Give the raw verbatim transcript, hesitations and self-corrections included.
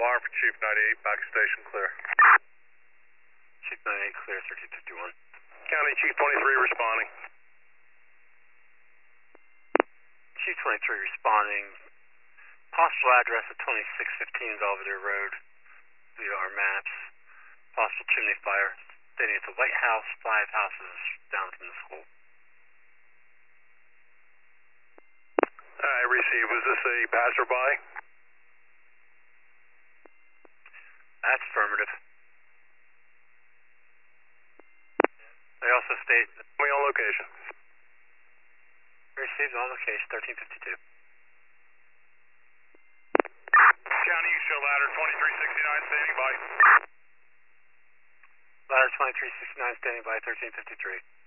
alarm for Chief ninety-eight, back to station clear. Chief ninety-eight clear, thirteen fifty-one. County Chief twenty-three responding. Chief twenty-three responding. Possible address of twenty-six fifteen Belvedere Road via our maps. Possible chimney fire. Stating it's a White House, five houses down from the school. I received. Was this a passerby? That's affirmative. They also state that We on location. received on location thirteen fifty-two. County, you show ladder twenty-three sixty-nine standing by. Ladder twenty-three sixty-nine standing by thirteen fifty-three.